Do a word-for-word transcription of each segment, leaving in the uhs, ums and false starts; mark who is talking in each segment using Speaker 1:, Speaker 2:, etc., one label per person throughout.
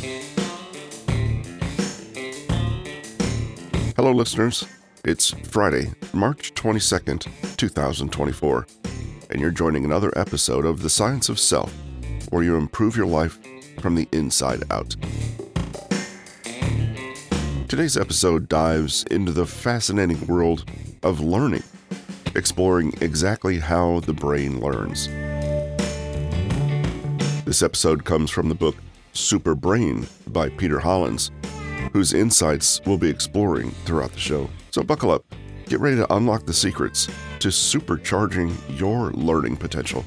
Speaker 1: Hello, listeners. It's Friday, March twenty-second, two thousand twenty-four, and you're joining another episode of The Science of Self, where you improve your life from the inside out. Today's episode dives into the fascinating world of learning, exploring exactly how the brain learns. This episode comes from the book Super Brain by Peter Hollins, whose insights we'll be exploring throughout the show. So buckle up, get ready to unlock the secrets to supercharging your learning potential.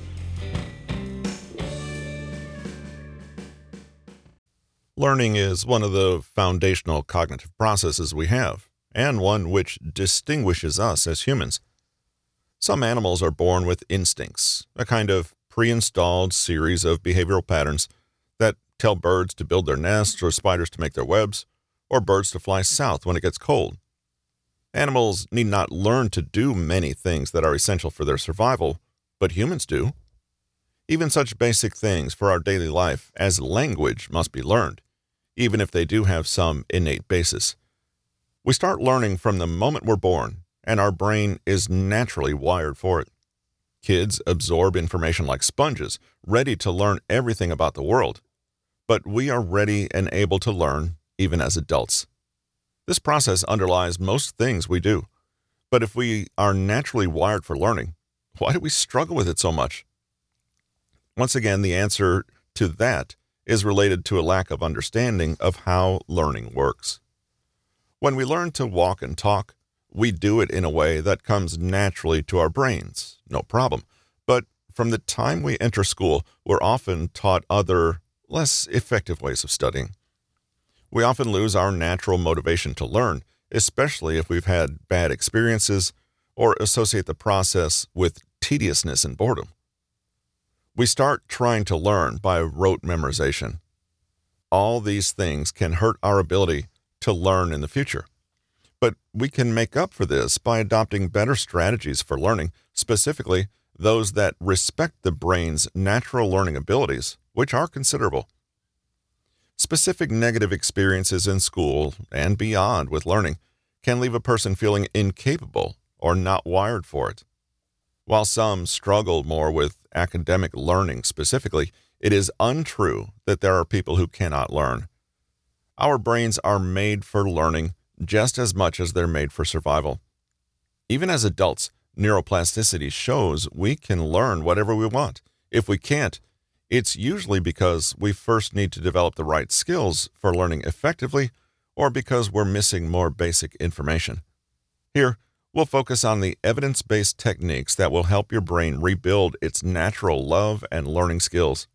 Speaker 2: Learning is one of the foundational cognitive processes we have, and one which distinguishes us as humans. Some animals are born with instincts, a kind of pre-installed series of behavioral patterns that tell birds to build their nests or spiders to make their webs, or birds to fly south when it gets cold. Animals need not learn to do many things that are essential for their survival, but humans do. Even such basic things for our daily life as language must be learned, even if they do have some innate basis. We start learning from the moment we're born, and our brain is naturally wired for it. Kids absorb information like sponges, ready to learn everything about the world. But we are ready and able to learn even as adults. This process underlies most things we do. But if we are naturally wired for learning, why do we struggle with it so much? Once again, the answer to that is related to a lack of understanding of how learning works. When we learn to walk and talk, we do it in a way that comes naturally to our brains, no problem. But from the time we enter school, we're often taught other, less effective ways of studying. We often lose our natural motivation to learn, especially if we've had bad experiences or associate the process with tediousness and boredom. We start trying to learn by rote memorization. All these things can hurt our ability to learn in the future. But we can make up for this by adopting better strategies for learning, specifically those that respect the brain's natural learning abilities, which are considerable. Specific negative experiences in school and beyond with learning can leave a person feeling incapable or not wired for it. While some struggle more with academic learning specifically, it is untrue that there are people who cannot learn. Our brains are made for learning just as much as they're made for survival. Even as adults, neuroplasticity shows we can learn whatever we want. If we can't, it's usually because we first need to develop the right skills for learning effectively, or because we're missing more basic information. Here, we'll focus on the evidence-based techniques that will help your brain rebuild its natural love and learning skills.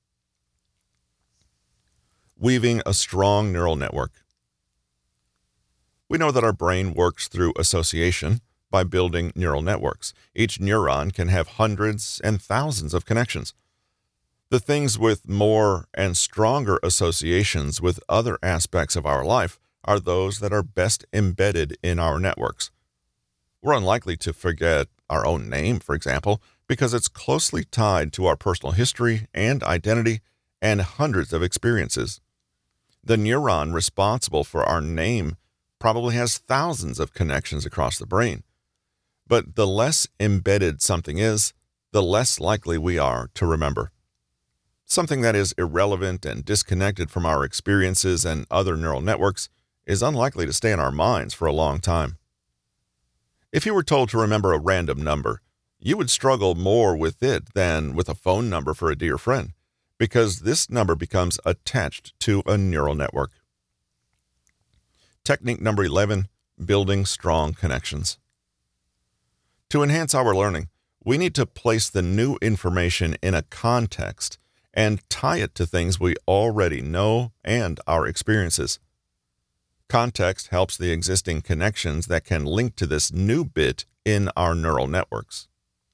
Speaker 2: Weaving a strong neural network. We know that our brain works through association by building neural networks. Each neuron can have hundreds and thousands of connections. The things with more and stronger associations with other aspects of our life are those that are best embedded in our networks. We're unlikely to forget our own name, for example, because it's closely tied to our personal history and identity and hundreds of experiences. The neuron responsible for our name probably has thousands of connections across the brain. But the less embedded something is, the less likely we are to remember. Something that is irrelevant and disconnected from our experiences and other neural networks is unlikely to stay in our minds for a long time. If you were told to remember a random number, you would struggle more with it than with a phone number for a dear friend, because this number becomes attached to a neural network. Technique number eleven, building strong connections. To enhance our learning, we need to place the new information in a context and tie it to things we already know and our experiences. Context helps the existing connections that can link to this new bit in our neural networks.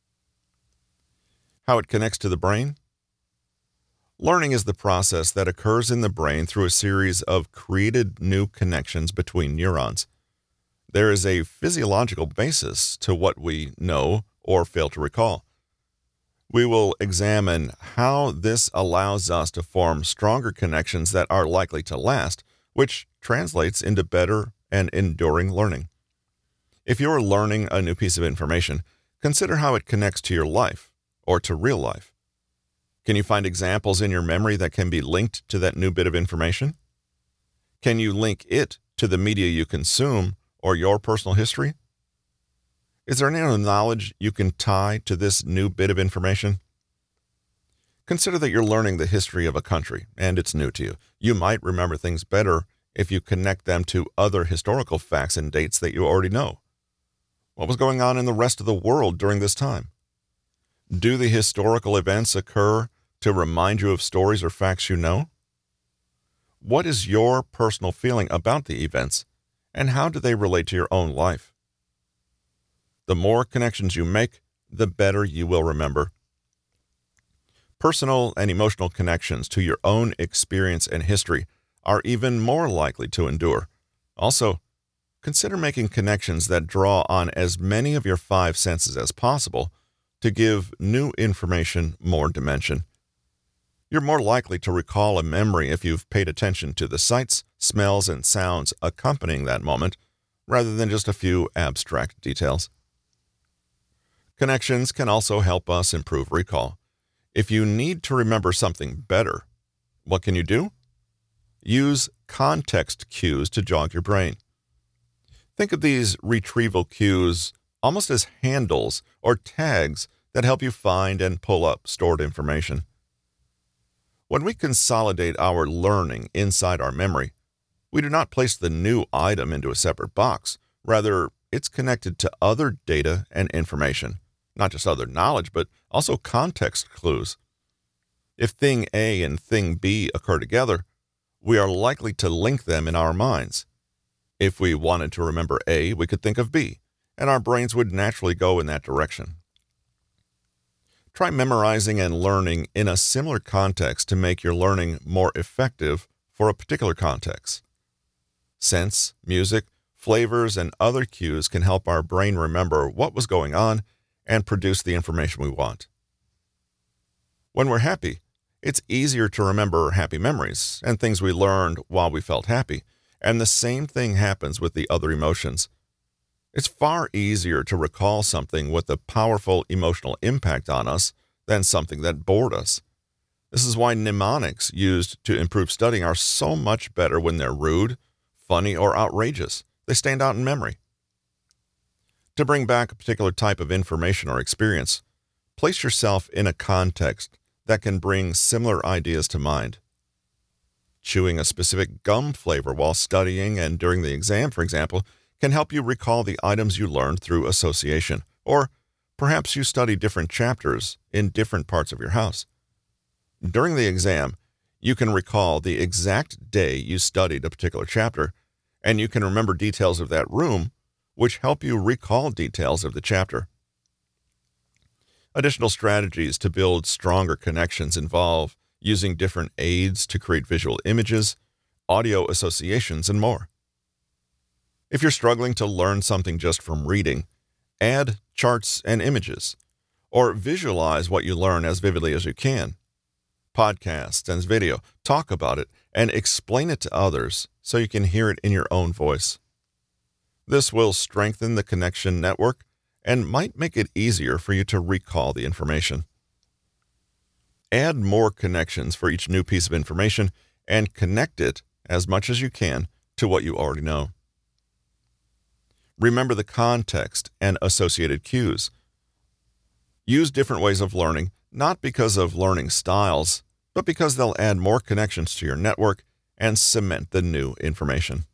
Speaker 2: How it connects to the brain? Learning is the process that occurs in the brain through a series of created new connections between neurons. There is a physiological basis to what we know or fail to recall. We will examine how this allows us to form stronger connections that are likely to last, which translates into better and enduring learning. If you're learning a new piece of information, consider how it connects to your life or to real life. Can you find examples in your memory that can be linked to that new bit of information? Can you link it to the media you consume or your personal history? Is there any knowledge you can tie to this new bit of information? Consider that you're learning the history of a country and it's new to you. You might remember things better if you connect them to other historical facts and dates that you already know. What was going on in the rest of the world during this time? Do the historical events occur to remind you of stories or facts you know? What is your personal feeling about the events, and how do they relate to your own life? The more connections you make, the better you will remember. Personal and emotional connections to your own experience and history are even more likely to endure. Also, consider making connections that draw on as many of your five senses as possible to give new information more dimension. You're more likely to recall a memory if you've paid attention to the sights, smells, and sounds accompanying that moment, rather than just a few abstract details. Connections can also help us improve recall. If you need to remember something better, what can you do? Use context cues to jog your brain. Think of these retrieval cues almost as handles or tags that help you find and pull up stored information. When we consolidate our learning inside our memory, we do not place the new item into a separate box. Rather, it's connected to other data and information, not just other knowledge, but also context clues. If thing A and thing B occur together, we are likely to link them in our minds. If we wanted to remember A, we could think of B, and our brains would naturally go in that direction. Try memorizing and learning in a similar context to make your learning more effective for a particular context. Scents, music, flavors, and other cues can help our brain remember what was going on and produce the information we want. When we're happy, it's easier to remember happy memories and things we learned while we felt happy, and the same thing happens with the other emotions. It's far easier to recall something with a powerful emotional impact on us than something that bored us. This is why mnemonics used to improve studying are so much better when they're rude, funny, or outrageous. They stand out in memory. To bring back a particular type of information or experience, place yourself in a context that can bring similar ideas to mind. Chewing a specific gum flavor while studying and during the exam, for example, can help you recall the items you learned through association, or perhaps you study different chapters in different parts of your house. During the exam, you can recall the exact day you studied a particular chapter, and you can remember details of that room, which help you recall details of the chapter. Additional strategies to build stronger connections involve using different aids to create visual images, audio associations, and more. If you're struggling to learn something just from reading, add charts and images, or visualize what you learn as vividly as you can. Podcasts and video, talk about it, and explain it to others so you can hear it in your own voice. This will strengthen the connection network and might make it easier for you to recall the information. Add more connections for each new piece of information and connect it as much as you can to what you already know. Remember the context and associated cues. Use different ways of learning, not because of learning styles, but because they'll add more connections to your network and cement the new information.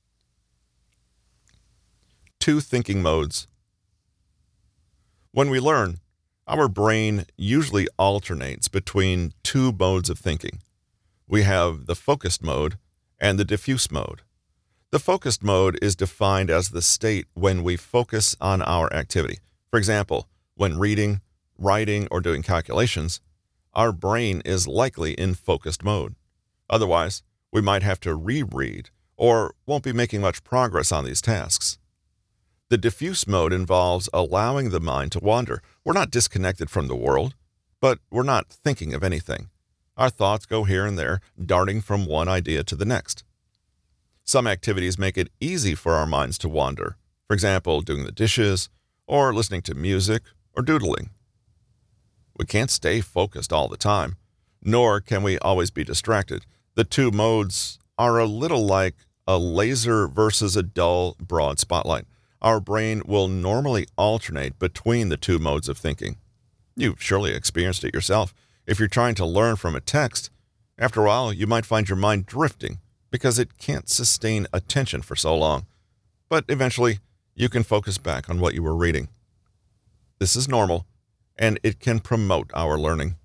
Speaker 2: Two thinking modes. When we learn, our brain usually alternates between two modes of thinking. We have the focused mode and the diffuse mode. The focused mode is defined as the state when we focus on our activity. For example, when reading, writing, or doing calculations, our brain is likely in focused mode. Otherwise, we might have to reread or won't be making much progress on these tasks. The diffuse mode involves allowing the mind to wander. We're not disconnected from the world, But we're not thinking of anything. Our thoughts go here and there, darting from one idea to the next. Some activities make it easy for our minds to wander. For example, doing the dishes, or listening to music, or doodling. We can't stay focused all the time, nor can we always be distracted. The two modes are a little like a laser versus a dull, broad spotlight. Our brain will normally alternate between the two modes of thinking. You've surely experienced it yourself. If you're trying to learn from a text, after a while you might find your mind drifting because it can't sustain attention for so long. But eventually, you can focus back on what you were reading. This is normal, and it can promote our learning.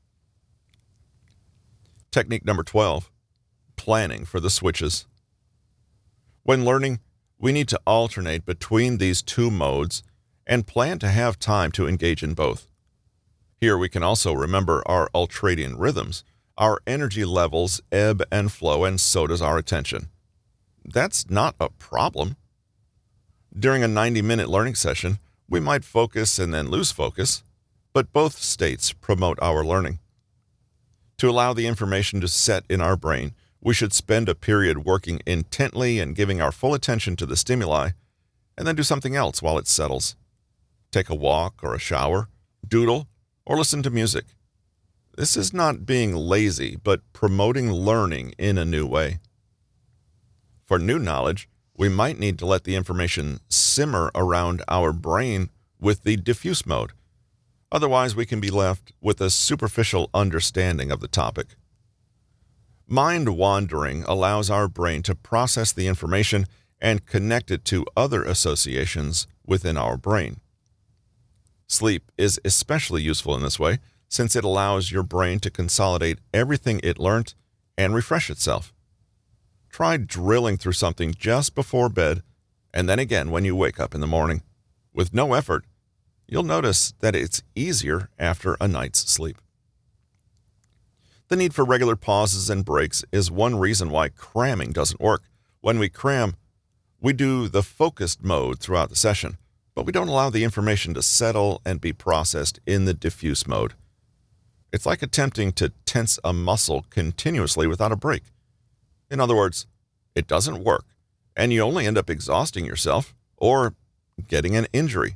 Speaker 2: Technique number twelve, planning for the switches. When learning, we need to alternate between these two modes and plan to have time to engage in both. Here we can also remember our ultradian rhythms. Our energy levels ebb and flow, and so does our attention. That's not a problem. During a ninety-minute learning session, we might focus and then lose focus, but both states promote our learning. To allow the information to set in our brain, we should spend a period working intently and giving our full attention to the stimuli, and then do something else while it settles. Take a walk or a shower, doodle, or listen to music. This is not being lazy, but promoting learning in a new way. For new knowledge, we might need to let the information simmer around our brain with the diffuse mode. Otherwise, we can be left with a superficial understanding of the topic. Mind wandering allows our brain to process the information and connect it to other associations within our brain. Sleep is especially useful in this way, since it allows your brain to consolidate everything it learned and refresh itself. Try drilling through something just before bed, and then again when you wake up in the morning. With no effort, you'll notice that it's easier after a night's sleep. The need for regular pauses and breaks is one reason why cramming doesn't work. When we cram, we do the focused mode throughout the session, but we don't allow the information to settle and be processed in the diffuse mode. It's like attempting to tense a muscle continuously without a break. In other words, it doesn't work, and you only end up exhausting yourself or getting an injury.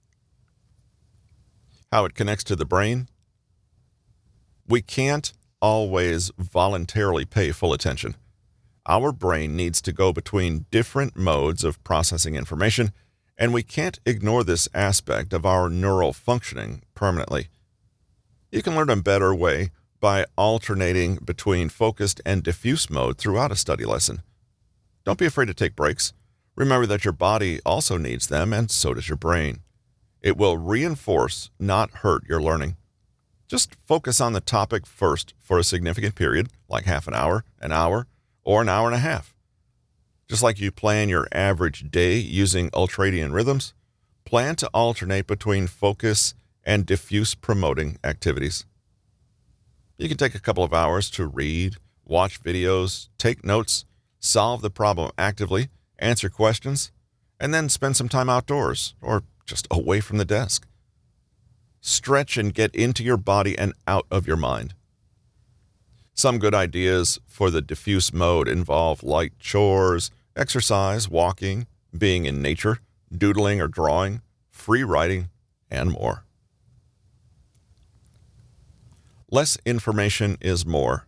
Speaker 2: How it connects to the brain? We can't always voluntarily pay full attention. Our brain needs to go between different modes of processing information, and we can't ignore this aspect of our neural functioning permanently. You can learn a better way by alternating between focused and diffuse mode throughout a study lesson. Don't be afraid to take breaks. Remember that your body also needs them, and so does your brain. It will reinforce, not hurt your learning. Just focus on the topic first for a significant period, like half an hour, an hour, or an hour and a half. Just like you plan your average day using ultradian rhythms, plan to alternate between focus and diffuse promoting activities. You can take a couple of hours to read, watch videos, take notes, solve the problem actively, answer questions, and then spend some time outdoors or just away from the desk. Stretch and get into your body and out of your mind. Some good ideas for the diffuse mode involve light chores, exercise, walking, being in nature, doodling or drawing, free writing, and more. Less information is more.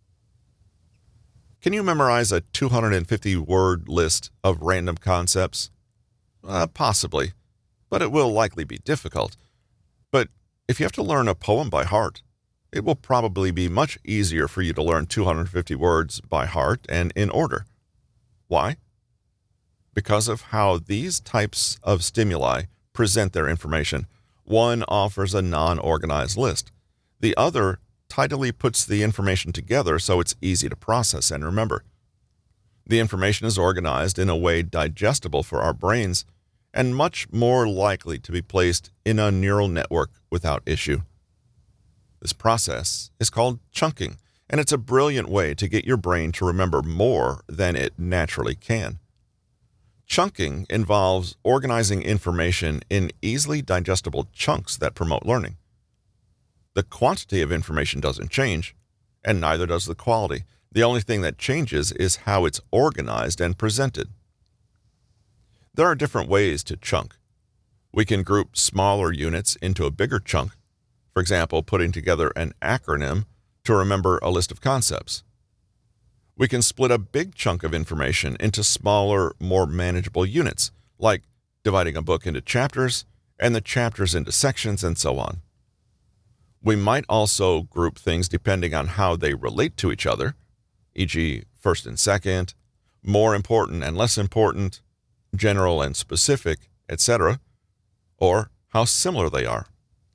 Speaker 2: Can you memorize a two hundred fifty word list of random concepts? Uh, possibly, but it will likely be difficult. But if you have to learn a poem by heart, it will probably be much easier for you to learn two hundred fifty words by heart and in order. Why? Because of how these types of stimuli present their information. One offers a non-organized list. The other tidily puts the information together so it's easy to process and remember. The information is organized in a way digestible for our brains and much more likely to be placed in a neural network without issue. This process is called chunking, and it's a brilliant way to get your brain to remember more than it naturally can. Chunking involves organizing information in easily digestible chunks that promote learning. The quantity of information doesn't change, and neither does the quality. The only thing that changes is how it's organized and presented. There are different ways to chunk. We can group smaller units into a bigger chunk, for example, putting together an acronym to remember a list of concepts. We can split a big chunk of information into smaller, more manageable units, like dividing a book into chapters and the chapters into sections and so on. We might also group things depending on how they relate to each other, for example, first and second, more important and less important, general and specific, et cetera, or how similar they are.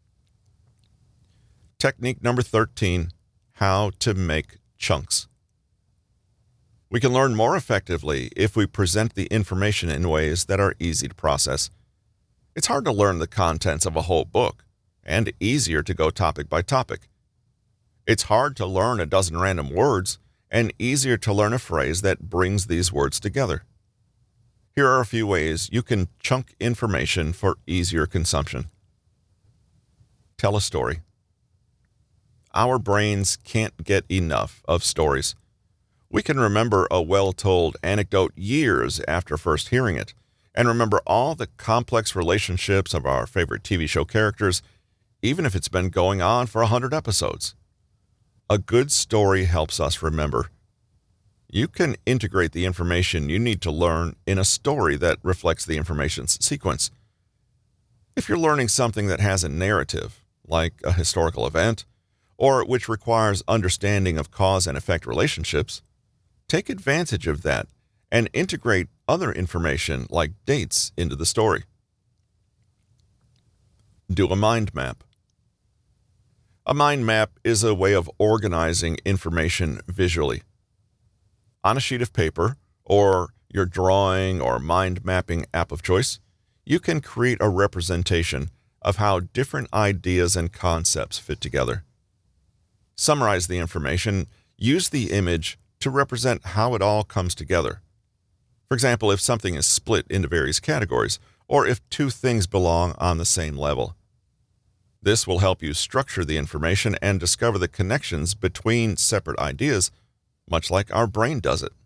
Speaker 2: Technique number thirteen, how to make chunks. We can learn more effectively if we present the information in ways that are easy to process. It's hard to learn the contents of a whole book, and easier to go topic by topic. It's hard to learn a dozen random words, and easier to learn a phrase that brings these words together. Here are a few ways you can chunk information for easier consumption. Tell a story. Our brains can't get enough of stories. We can remember a well-told anecdote years after first hearing it, and remember all the complex relationships of our favorite T V show characters, even if it's been going on for a hundred episodes. A good story helps us remember. You can integrate the information you need to learn in a story that reflects the information's sequence. If you're learning something that has a narrative, like a historical event, or which requires understanding of cause and effect relationships, take advantage of that and integrate other information like dates into the story. Do a mind map. A mind map is a way of organizing information visually. On a sheet of paper, or your drawing or mind mapping app of choice, you can create a representation of how different ideas and concepts fit together. Summarize the information, use the image to represent how it all comes together. For example, if something is split into various categories, or if two things belong on the same level. This will help you structure the information and discover the connections between separate ideas, much like our brain does it.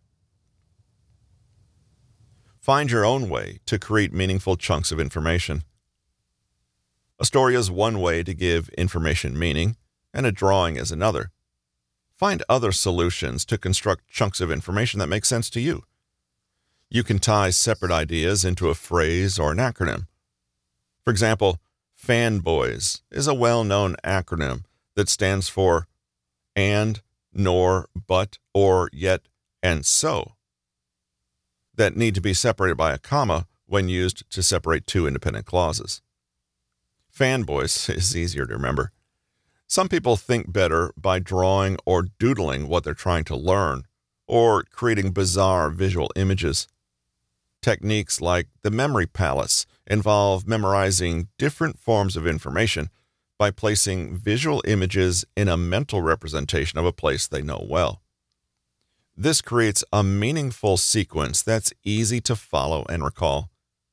Speaker 2: Find your own way to create meaningful chunks of information. A story is one way to give information meaning, and a drawing is another. Find other solutions to construct chunks of information that make sense to you. You can tie separate ideas into a phrase or an acronym. For example, Fanboys is a well-known acronym that stands for and, nor, but, or, yet, and so, that need to be separated by a comma when used to separate two independent clauses. Fanboys is easier to remember. Some people think better by drawing or doodling what they're trying to learn, or creating bizarre visual images. Techniques like the memory palace involve memorizing different forms of information by placing visual images in a mental representation of a place they know well. This creates a meaningful sequence that's easy to follow and recall.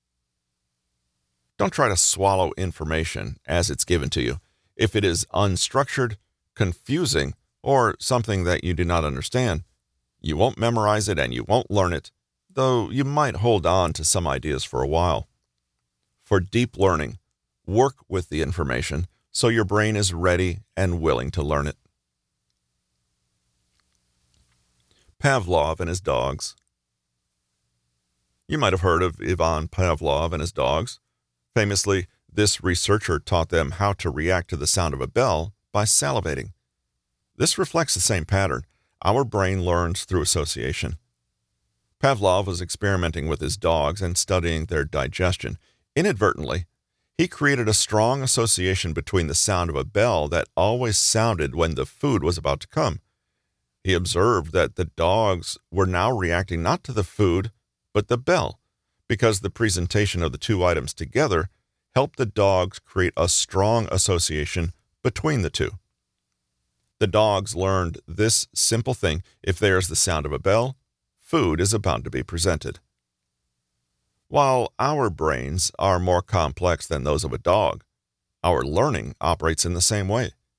Speaker 2: Don't try to swallow information as it's given to you. If it is unstructured, confusing, or something that you do not understand, you won't memorize it and you won't learn it, though you might hold on to some ideas for a while. For deep learning, work with the information so your brain is ready and willing to learn it. Pavlov and his dogs. You might have heard of Ivan Pavlov and his dogs. Famously, this researcher taught them how to react to the sound of a bell by salivating. This reflects the same pattern. Our brain learns through association. Pavlov was experimenting with his dogs and studying their digestion. Inadvertently, he created a strong association between the sound of a bell that always sounded when the food was about to come. He observed that the dogs were now reacting not to the food, but the bell, because the presentation of the two items together helped the dogs create a strong association between the two. The dogs learned this simple thing: if there's the sound of a bell, food is about to be presented. While our brains are more complex than those of a dog, our learning operates in the same way.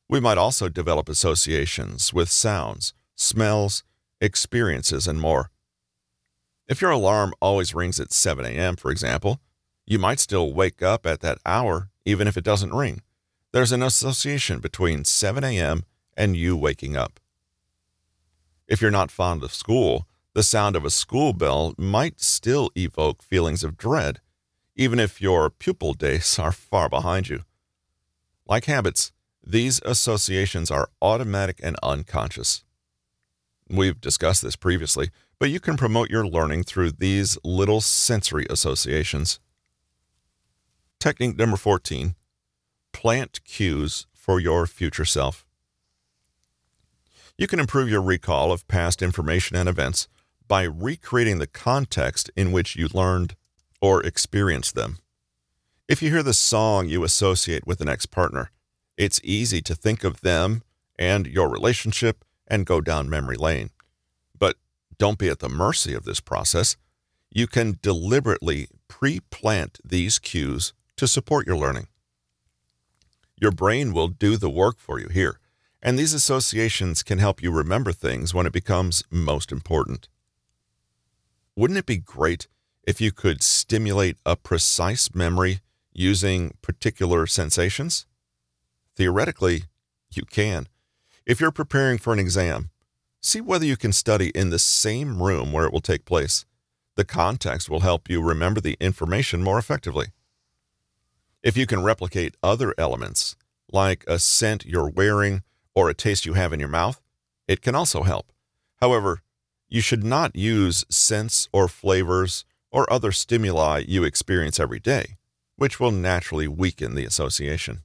Speaker 2: We might also develop associations with sounds, smells, experiences, and more. If your alarm always rings at seven a.m., for example, you might still wake up at that hour even if it doesn't ring. There's an association between seven a.m. and you waking up. If you're not fond of school, the sound of a school bell might still evoke feelings of dread, even if your pupil days are far behind you. Like habits, these associations are automatic and unconscious. We've discussed this previously, but you can promote your learning through these little sensory associations. Technique number fourteen, plant cues for your future self. You can improve your recall of past information and events by recreating the context in which you learned or experienced them. If you hear the song you associate with an ex-partner, it's easy to think of them and your relationship and go down memory lane. But don't be at the mercy of this process. You can deliberately pre-plant these cues to support your learning. Your brain will do the work for you here, and these associations can help you remember things when it becomes most important. Wouldn't it be great if you could stimulate a precise memory using particular sensations? Theoretically, you can. If you're preparing for an exam, see whether you can study in the same room where it will take place. The context will help you remember the information more effectively. If you can replicate other elements, like a scent you're wearing or a taste you have in your mouth, it can also help. However, you should not use scents or flavors or other stimuli you experience every day, which will naturally weaken the association.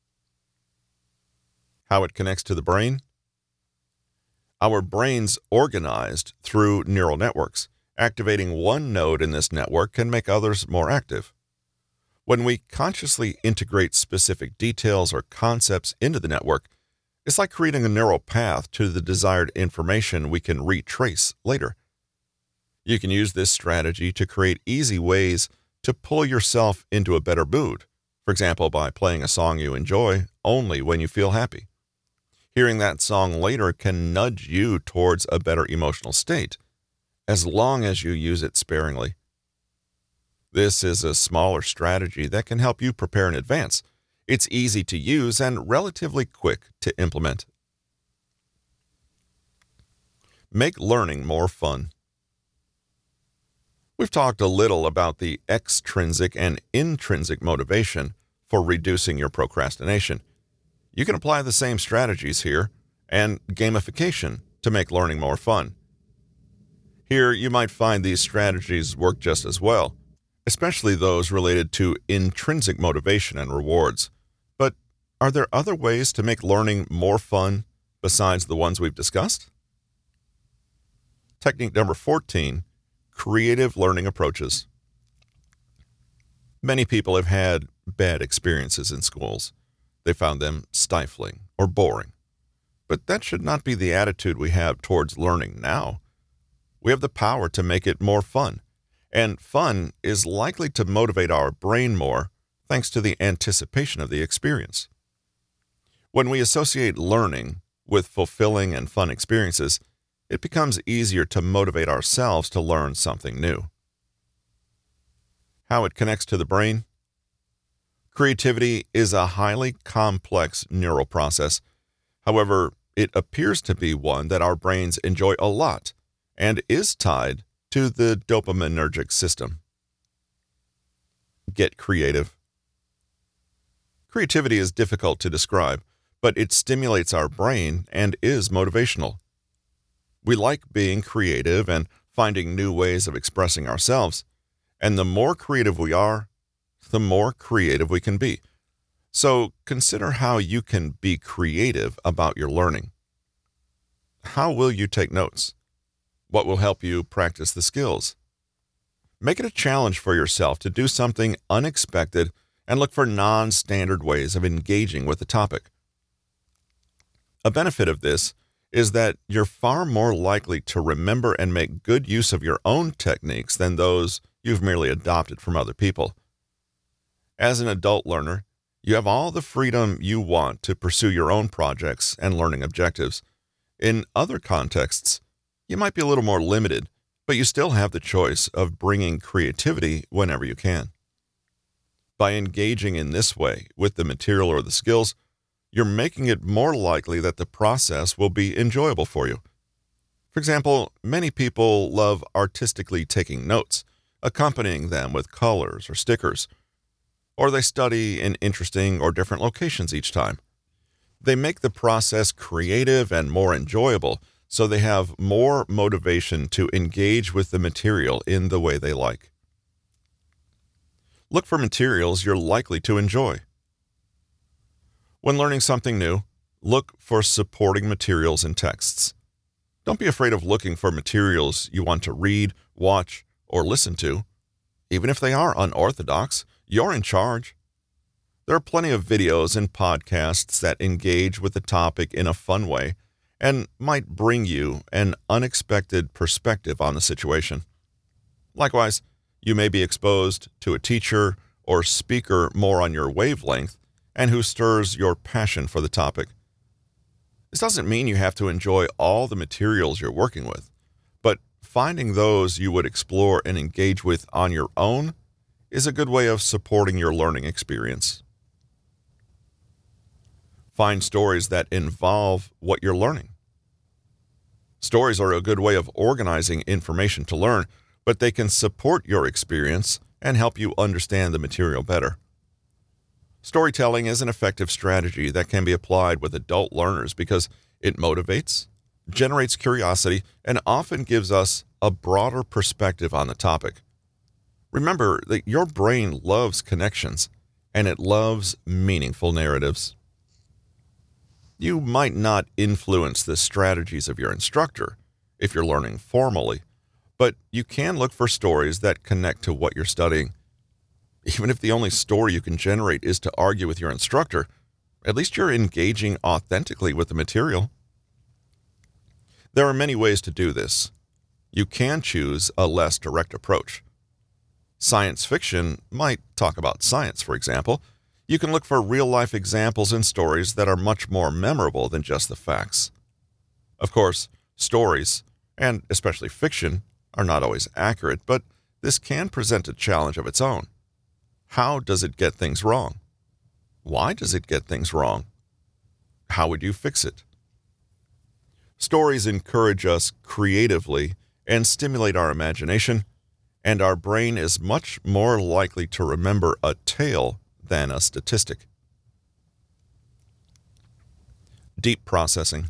Speaker 2: How it connects to the brain? Our brain's organized through neural networks. Activating one node in this network can make others more active. When we consciously integrate specific details or concepts into the network, it's like creating a neural path to the desired information we can retrace later. You can use this strategy to create easy ways to pull yourself into a better mood, for example, by playing a song you enjoy only when you feel happy. Hearing that song later can nudge you towards a better emotional state, as long as you use it sparingly. This is a smaller strategy that can help you prepare in advance. It's easy to use and relatively quick to implement. Make learning more fun. We've talked a little about the extrinsic and intrinsic motivation for reducing your procrastination. You can apply the same strategies here and gamification to make learning more fun. Here, you might find these strategies work just as well, especially those related to intrinsic motivation and rewards. But are there other ways to make learning more fun besides the ones we've discussed? Technique number fourteen, creative learning approaches. Many people have had bad experiences in schools. They found them stifling or boring. But that should not be the attitude we have towards learning now. We have the power to make it more fun, and fun is likely to motivate our brain more thanks to the anticipation of the experience. When we associate learning with fulfilling and fun experiences, it becomes easier to motivate ourselves to learn something new. How it connects to the brain? Creativity is a highly complex neural process. However, it appears to be one that our brains enjoy a lot and is tied to the dopaminergic system. Get creative. Creativity is difficult to describe, but it stimulates our brain and is motivational. We like being creative and finding new ways of expressing ourselves, and the more creative we are, the more creative we can be. So consider how you can be creative about your learning. How will you take notes? What will help you practice the skills? Make it a challenge for yourself to do something unexpected and look for non-standard ways of engaging with the topic. A benefit of this is that you're far more likely to remember and make good use of your own techniques than those you've merely adopted from other people. As an adult learner, You have all the freedom you want to pursue your own projects and learning objectives. In other contexts, you might be a little more limited, but you still have the choice of bringing creativity whenever you can. By engaging in this way with the material or the skills, you're making it more likely that the process will be enjoyable for you. For example, many people love artistically taking notes, accompanying them with colors or stickers, or they study in interesting or different locations each time. They make the process creative and more enjoyable, so they have more motivation to engage with the material in the way they like. Look for materials you're likely to enjoy. When learning something new, look for supporting materials and texts. Don't be afraid of looking for materials you want to read, watch, or listen to. Even if they are unorthodox, you're in charge. There are plenty of videos and podcasts that engage with the topic in a fun way and might bring you an unexpected perspective on the situation. Likewise, you may be exposed to a teacher or speaker more on your wavelength and who stirs your passion for the topic. This doesn't mean you have to enjoy all the materials you're working with, but finding those you would explore and engage with on your own is a good way of supporting your learning experience. Find stories that involve what you're learning. Stories are a good way of organizing information to learn, but they can support your experience and help you understand the material better. Storytelling is an effective strategy that can be applied with adult learners because it motivates, generates curiosity, and often gives us a broader perspective on the topic. Remember that your brain loves connections, and it loves meaningful narratives. You might not influence the strategies of your instructor if you're learning formally, but you can look for stories that connect to what you're studying. Even if the only story you can generate is to argue with your instructor, at least you're engaging authentically with the material. There are many ways to do this. You can choose a less direct approach. Science fiction might talk about science, for example. You can look for real-life examples in stories that are much more memorable than just the facts. Of course, stories, and especially fiction, are not always accurate, but this can present a challenge of its own. How does it get things wrong? Why does it get things wrong? How would you fix it? Stories encourage us creatively and stimulate our imagination, and our brain is much more likely to remember a tale than a statistic. Deep processing.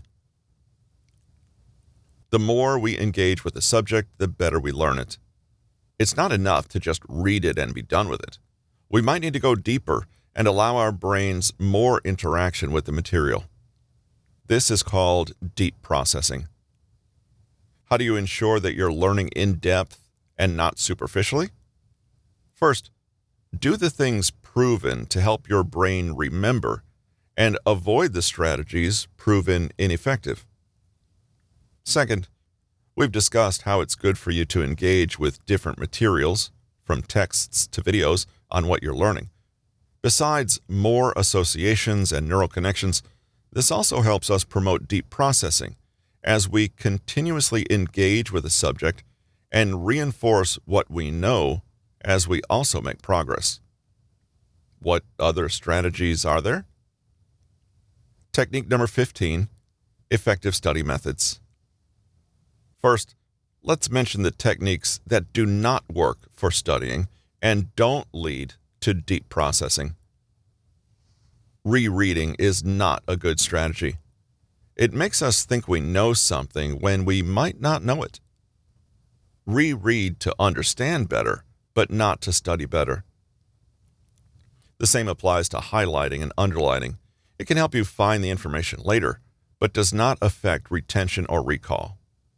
Speaker 2: The more we engage with the subject, the better we learn it. It's not enough to just read it and be done with it. We might need to go deeper and allow our brains more interaction with the material. This is called deep processing. How do you ensure that you're learning in depth and not superficially? First, do the things proven to help your brain remember and avoid the strategies proven ineffective. Second, we've discussed how it's good for you to engage with different materials, from texts to videos, on what you're learning. Besides more associations and neural connections, this also helps us promote deep processing as we continuously engage with a subject and reinforce what we know as we also make progress. What other strategies are there? Technique number fifteen, effective study methods. First, let's mention the techniques that do not work for studying and don't lead to deep processing. Rereading is not a good strategy. It makes us think we know something when we might not know it. Reread to understand better, but not to study better. The same applies to highlighting and underlining. It can help you find the information later, but does not affect retention or recall.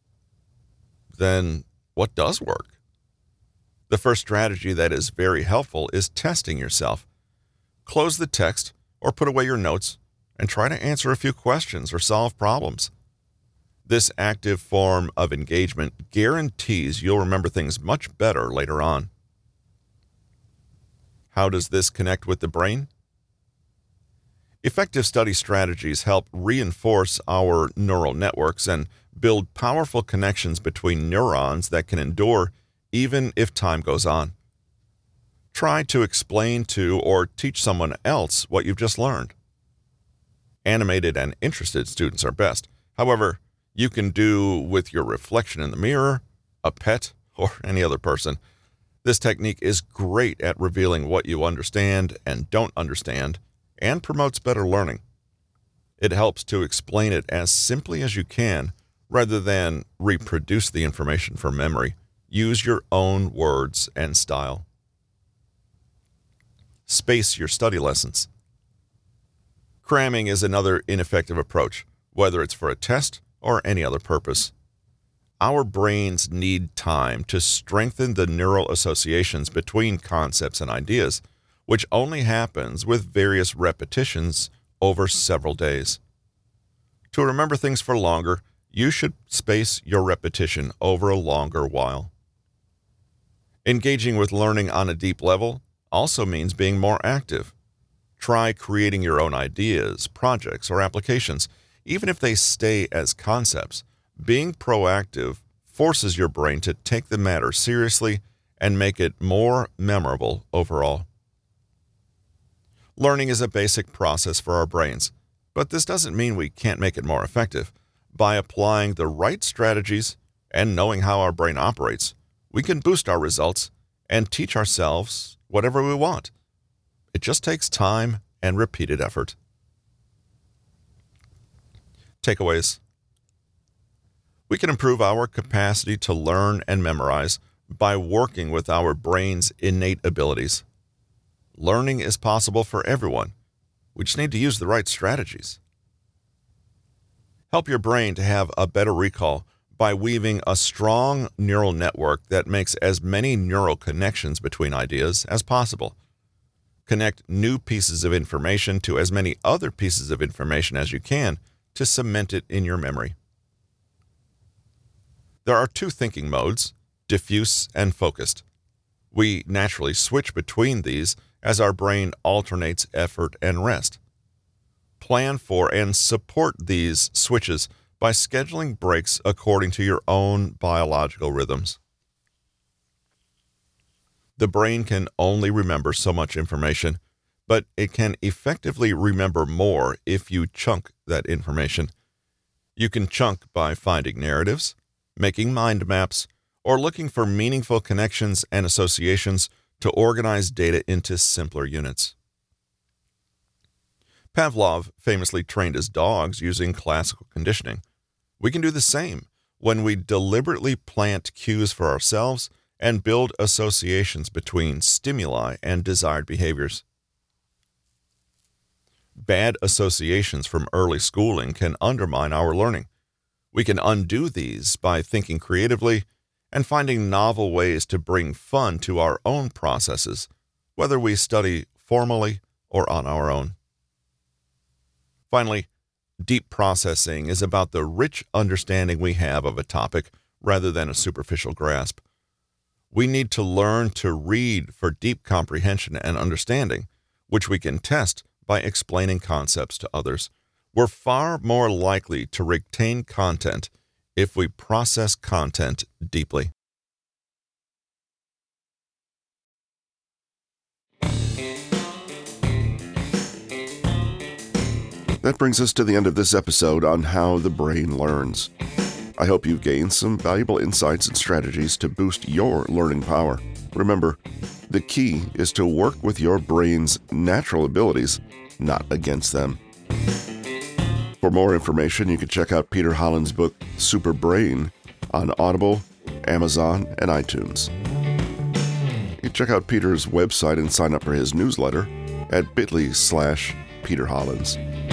Speaker 2: Then, what does work? The first strategy that is very helpful is testing yourself. Close the text or put away your notes and try to answer a few questions or solve problems. This active form of engagement guarantees you'll remember things much better later on. How does this connect with the brain? Effective study strategies help reinforce our neural networks and build powerful connections between neurons that can endure even if time goes on. Try to explain to or teach someone else what you've just learned. Animated and interested students are best. However, you can do with your reflection in the mirror, a pet, or any other person. This technique is great at revealing what you understand and don't understand, and promotes better learning. It helps to explain it as simply as you can, rather than reproduce the information from memory. Use your own words and style. Space your study lessons. Cramming is another ineffective approach, whether it's for a test or any other purpose. Our brains need time to strengthen the neural associations between concepts and ideas, which only happens with various repetitions over several days. To remember things for longer, you should space your repetition over a longer while. Engaging with learning on a deep level also means being more active. Try creating your own ideas, projects, or applications. Even if they stay as concepts, being proactive forces your brain to take the matter seriously and make it more memorable overall. Learning is a basic process for our brains, but this doesn't mean we can't make it more effective. By applying the right strategies and knowing how our brain operates, we can boost our results and teach ourselves whatever we want. It just takes time and repeated effort. Takeaways. We can improve our capacity to learn and memorize by working with our brain's innate abilities. Learning is possible for everyone. We just need to use the right strategies. Help your brain to have a better recall by weaving a strong neural network that makes as many neural connections between ideas as possible. Connect new pieces of information to as many other pieces of information as you can to cement it in your memory. There are two thinking modes, diffuse and focused. We naturally switch between these as our brain alternates effort and rest. Plan for and support these switches by scheduling breaks according to your own biological rhythms. The brain can only remember so much information, but it can effectively remember more if you chunk that information. You can chunk by finding narratives, making mind maps, or looking for meaningful connections and associations to organize data into simpler units. Pavlov famously trained his dogs using classical conditioning. We can do the same when we deliberately plant cues for ourselves and build associations between stimuli and desired behaviors. Bad associations from early schooling can undermine our learning. We can undo these by thinking creatively and finding novel ways to bring fun to our own processes, whether we study formally or on our own. Finally, deep processing is about the rich understanding we have of a topic rather than a superficial grasp. We need to learn to read for deep comprehension and understanding, which we can test by explaining concepts to others. We're far more likely to retain content if we process content deeply.
Speaker 1: That brings us to the end of this episode on how the brain learns. I hope you've gained some valuable insights and strategies to boost your learning power. Remember, the key is to work with your brain's natural abilities, not against them. For more information, you can check out Peter Holland's book, Super Brain, on Audible, Amazon, and iTunes. You can check out Peter's website and sign up for his newsletter at bit.ly slash Peter Hollins.